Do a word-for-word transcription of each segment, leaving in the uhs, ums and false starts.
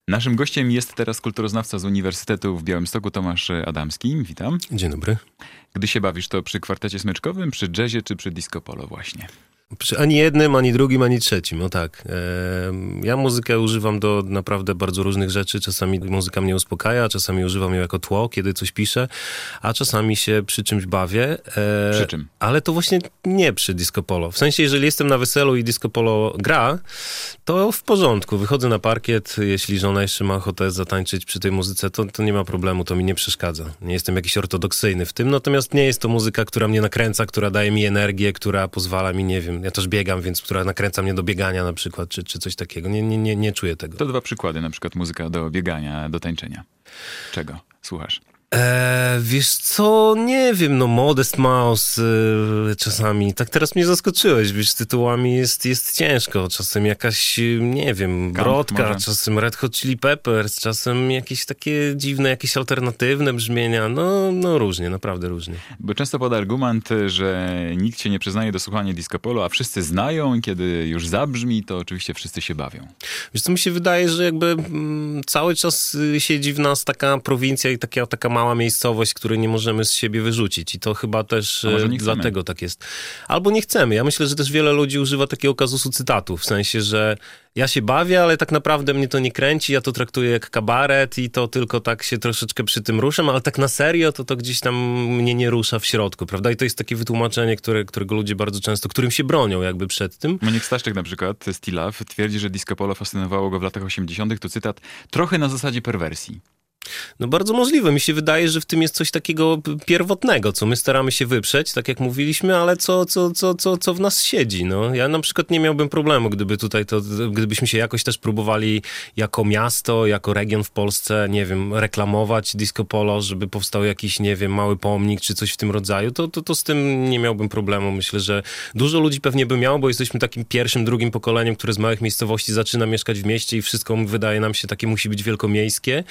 Naszym gościem jest teraz kulturoznawca z Uniwersytetu w Białymstoku Tomasz Adamski. Witam. Dzień dobry. Gdy się bawisz, to przy kwartecie smyczkowym, przy jazzie czy przy disco polo właśnie? Przy ani jednym, ani drugim, ani trzecim, o tak. E, ja muzykę używam do naprawdę bardzo różnych rzeczy. Czasami muzyka mnie uspokaja, czasami używam ją jako tło, kiedy coś piszę, a czasami się przy czymś bawię. E, przy czym? Ale to właśnie nie przy disco polo. W sensie, jeżeli jestem na weselu i disco polo gra, to w porządku. Wychodzę na parkiet, jeśli żona jeszcze ma ochotę zatańczyć przy tej muzyce, to, to nie ma problemu, to mi nie przeszkadza. Nie jestem jakiś ortodoksyjny w tym, natomiast nie jest to muzyka, która mnie nakręca, która daje mi energię, która pozwala mi, nie wiem, ja też biegam, więc która nakręca mnie do biegania na przykład, czy, czy coś takiego. Nie, nie, nie, nie czuję tego. To dwa przykłady, na przykład muzyka do biegania, do tańczenia. Czego słuchasz? Eee, wiesz co, nie wiem, no Modest Mouse yy, czasami, tak teraz mnie zaskoczyłeś, wiesz, z tytułami jest, jest ciężko, czasem jakaś, nie wiem, Camp Brodka, może? czasem Red Hot Chili Peppers, czasem jakieś takie dziwne, jakieś alternatywne brzmienia, no, no różnie, naprawdę różnie. Bo często pada argument, że nikt się nie przyznaje do słuchania disco polo, a wszyscy znają i kiedy już zabrzmi, to oczywiście wszyscy się bawią. Wiesz co, mi się wydaje, że jakby mm, cały czas y, siedzi w nas taka prowincja i taka, taka mała miejscowość, której nie możemy z siebie wyrzucić i to chyba też y, dlatego tak jest. Albo nie chcemy. Ja myślę, że też wiele ludzi używa takiego kazusu cytatu, w sensie, że ja się bawię, ale tak naprawdę mnie to nie kręci, ja to traktuję jak kabaret i to tylko tak się troszeczkę przy tym ruszam, ale tak na serio to to gdzieś tam mnie nie rusza w środku, prawda? I to jest takie wytłumaczenie, które, którego ludzie bardzo często, którym się bronią jakby przed tym. Monik Staszczyk na przykład, Still Love, twierdzi, że disco polo fascynowało go w latach osiemdziesiątych. To cytat, trochę na zasadzie perwersji. No bardzo możliwe. Mi się wydaje, że w tym jest coś takiego pierwotnego, co my staramy się wyprzeć, tak jak mówiliśmy, ale co, co, co, co, co w nas siedzi. No. Ja na przykład nie miałbym problemu, gdyby tutaj to, gdybyśmy się jakoś też próbowali jako miasto, jako region w Polsce, nie wiem, reklamować disco polo, żeby powstał jakiś, nie wiem, mały pomnik czy coś w tym rodzaju, to, to, to z tym nie miałbym problemu. Myślę, że dużo ludzi pewnie by miało, bo jesteśmy takim pierwszym, drugim pokoleniem, które z małych miejscowości zaczyna mieszkać w mieście i wszystko wydaje nam się takie musi być wielkomiejskie.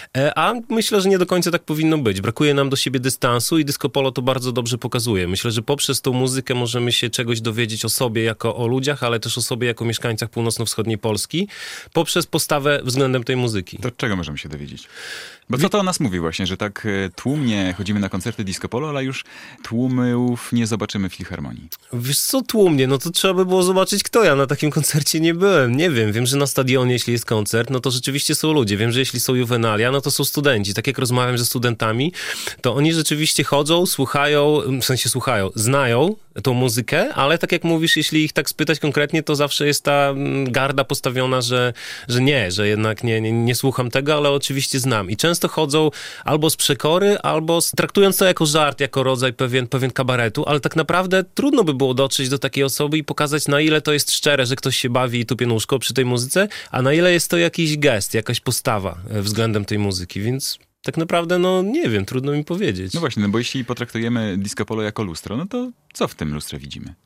A myślę, że nie do końca tak powinno być. Brakuje nam do siebie dystansu i disco polo to bardzo dobrze pokazuje. Myślę, że poprzez tą muzykę możemy się czegoś dowiedzieć o sobie jako o ludziach, ale też o sobie jako mieszkańcach północno-wschodniej Polski, poprzez postawę względem tej muzyki. To czego możemy się dowiedzieć? Bo co to o nas mówi właśnie, że tak tłumnie chodzimy na koncerty disco polo, ale już tłumów nie zobaczymy w Filharmonii. Wiesz co, tłumnie? No to trzeba by było zobaczyć, kto. Ja na takim koncercie nie byłem. Nie wiem. Wiem, że na stadionie, jeśli jest koncert, no to rzeczywiście są ludzie. Wiem, że jeśli są juwenalia, no to są studenci. Tak jak rozmawiam ze studentami, to oni rzeczywiście chodzą, słuchają, w sensie słuchają, znają tą muzykę, ale tak jak mówisz, jeśli ich tak spytać konkretnie, to zawsze jest ta garda postawiona, że, że nie, że jednak nie, nie, nie słucham tego, ale oczywiście znam. I często chodzą albo z przekory, albo z, traktując to jako żart, jako rodzaj pewien, pewien kabaretu, ale tak naprawdę trudno by było dotrzeć do takiej osoby i pokazać, na ile to jest szczere, że ktoś się bawi i tupie nóżką przy tej muzyce, a na ile jest to jakiś gest, jakaś postawa względem tej muzyki, więc tak naprawdę, no nie wiem, trudno mi powiedzieć. No właśnie, no bo jeśli potraktujemy disco polo jako lustro, no to co w tym lustrze widzimy?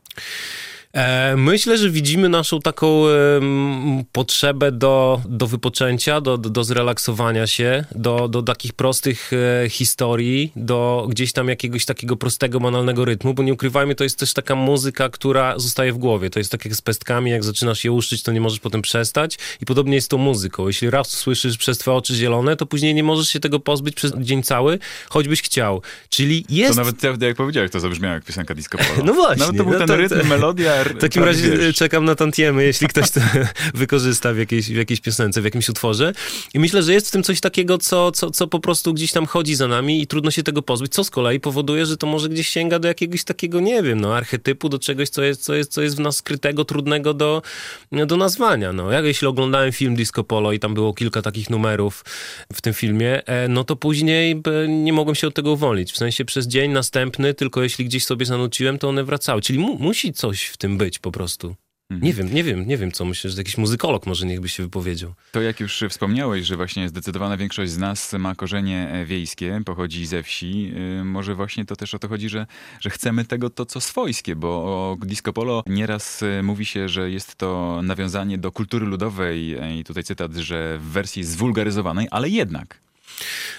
E, myślę, że widzimy naszą taką e, potrzebę do, do wypoczęcia, do, do, do zrelaksowania się, do, do takich prostych e, historii, do gdzieś tam jakiegoś takiego prostego, banalnego rytmu, bo nie ukrywajmy, to jest też taka muzyka, która zostaje w głowie. To jest tak jak z pestkami, jak zaczynasz je łuszczyć, to nie możesz potem przestać i podobnie jest z tą muzyką. Jeśli raz słyszysz przez twoje oczy zielone, to później nie możesz się tego pozbyć przez dzień cały, choćbyś chciał. Czyli jest... To nawet, jak powiedziałeś, to zabrzmiało jak piosenka disco polo. No właśnie. Nawet to był no ten to, rytm, to... melodia. W takim razie wiesz. Czekam na tantiemy, jeśli ktoś to wykorzysta w jakiejś, w jakiejś piosence, w jakimś utworze. I myślę, że jest w tym coś takiego, co, co, co po prostu gdzieś tam chodzi za nami i trudno się tego pozbyć, co z kolei powoduje, że to może gdzieś sięga do jakiegoś takiego, nie wiem, no, archetypu, do czegoś, co jest, co jest, co jest w nas skrytego, trudnego do, do nazwania. No. Ja jeśli oglądałem film Disco Polo i tam było kilka takich numerów w tym filmie, no to później nie mogłem się od tego uwolnić. W sensie przez dzień następny, tylko jeśli gdzieś sobie zanuciłem, to one wracały. Czyli mu, musi coś w tym być po prostu. Mhm. Nie wiem, nie wiem, nie wiem co. Myślę, że jakiś muzykolog może niech by się wypowiedział. To jak już wspomniałeś, że właśnie zdecydowana większość z nas ma korzenie wiejskie, pochodzi ze wsi, może właśnie to też o to chodzi, że, że chcemy tego to, co swojskie, bo o disco polo nieraz mówi się, że jest to nawiązanie do kultury ludowej i tutaj cytat, że w wersji zwulgaryzowanej, ale jednak.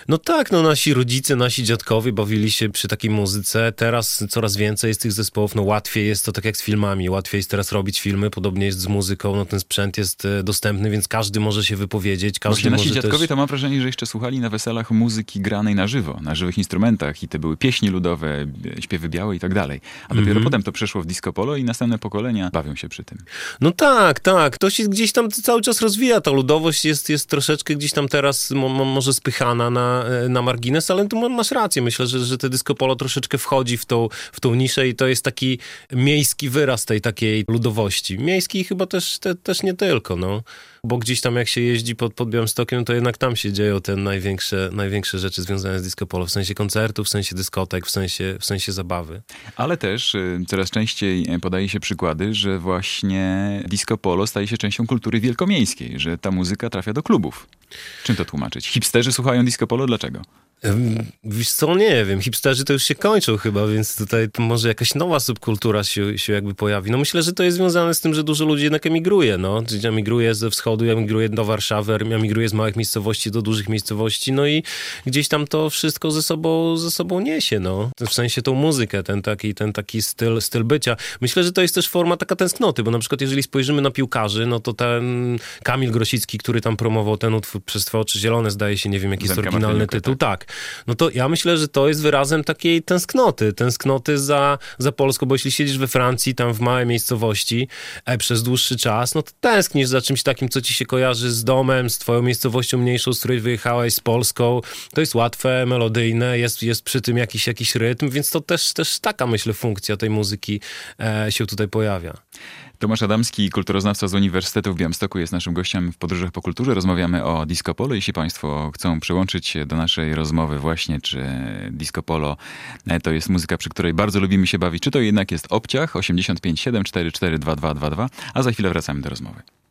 No tak, no nasi rodzice, nasi dziadkowie bawili się przy takiej muzyce. Teraz coraz więcej jest tych zespołów, no łatwiej jest to tak jak z filmami. Łatwiej jest teraz robić filmy, podobnie jest z muzyką, no ten sprzęt jest e, dostępny, więc każdy może się wypowiedzieć. Każdy Właśnie nasi może dziadkowie też... to mam wrażenie, że jeszcze słuchali na weselach muzyki granej na żywo, na żywych instrumentach i te były pieśni ludowe, śpiewy białe i tak dalej. A dopiero Mhm. potem to przeszło w disco polo i następne pokolenia bawią się przy tym. No tak, tak. To się gdzieś tam cały czas rozwija. Ta ludowość jest, jest troszeczkę gdzieś tam teraz mo, mo, może spychana na, na margines, ale tu masz rację. Myślę, że, że te disco polo troszeczkę wchodzi w tą, w tą niszę i to jest taki miejski wyraz tej takiej ludowości. Miejski chyba też, te, też nie tylko, no. Bo gdzieś tam jak się jeździ pod, pod Białymstokiem, to jednak tam się dzieją te największe, największe rzeczy związane z disco polo. W sensie koncertów, w sensie dyskotek, w sensie, w sensie zabawy. Ale też y, coraz częściej podaje się przykłady, że właśnie disco polo staje się częścią kultury wielkomiejskiej, że ta muzyka trafia do klubów. Czym to tłumaczyć? Hipsterzy słuchają disco polo, dlaczego? Wiesz co, nie wiem, hipsterzy to już się kończą chyba, więc tutaj może jakaś nowa subkultura się, się jakby pojawi. No myślę, że to jest związane z tym, że dużo ludzi jednak emigruje, no. Emigruje ze wschodu, emigruje do Warszawy, emigruje z małych miejscowości do dużych miejscowości, no i gdzieś tam to wszystko ze sobą, ze sobą niesie, no. W sensie tą muzykę, ten taki, ten taki styl, styl bycia. Myślę, że to jest też forma taka tęsknoty, bo na przykład jeżeli spojrzymy na piłkarzy, no to ten Kamil Grosicki, który tam promował ten utwór Przez Twe oczy zielone, zdaje się, nie wiem jaki jest Zenka oryginalny Martyniuka, tytuł, tak. No to ja myślę, że to jest wyrazem takiej tęsknoty, tęsknoty za, za Polską, bo jeśli siedzisz we Francji, tam w małej miejscowości e, przez dłuższy czas, no to tęsknisz za czymś takim, co ci się kojarzy z domem, z twoją miejscowością mniejszą, z której wyjechałeś, z Polską. To jest łatwe, melodyjne, jest, jest przy tym jakiś, jakiś rytm, więc to też, też taka, myślę, funkcja tej muzyki e, się tutaj pojawia. Tomasz Adamski, kulturoznawca z Uniwersytetu w Białymstoku, jest naszym gościem w Podróżach po Kulturze. Rozmawiamy o disco polo. Jeśli państwo chcą przyłączyć się do naszej rozmowy właśnie, czy disco polo to jest muzyka, przy której bardzo lubimy się bawić, czy to jednak jest obciach osiemdziesiąt pięć siedem cztery cztery dwa dwa dwa dwa, a za chwilę wracamy do rozmowy.